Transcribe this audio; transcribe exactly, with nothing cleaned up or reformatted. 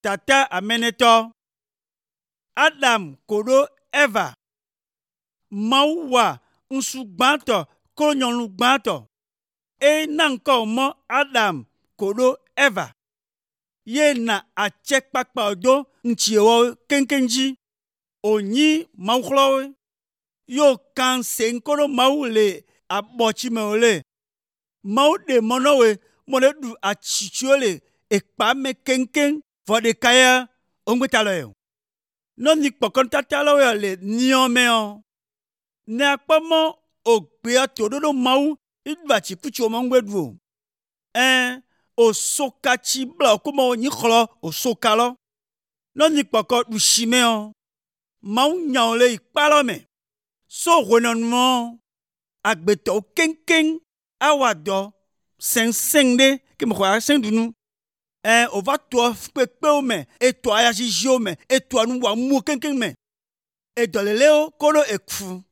tata ameneto Adam kodo Eva Mawa nsu gbanto kolonyonu gbanto e nanko mo Adam kodo Eva ye na achekpakpa odo nchiewo kenkenji onyi mawklowe yo kan senkoro mawule abochi meole maude monowe monedu achichuole ekpame kenken vode kaya ongbetaloyo no ni pokon tataloyo le niomeo ne akpomo ogbe tododo mau idbachi kuchi omongbedu en osokachi bla komo nyi kholo osokalo no ni pokon du shimeo mau nyaole ikpalome so wenonmo agbeto kenken awado sen sende ke mo kwa sendunu eh on va to pepe ome et to aya jijome et to anu wa mu kenken me e doleleo kolo ekfu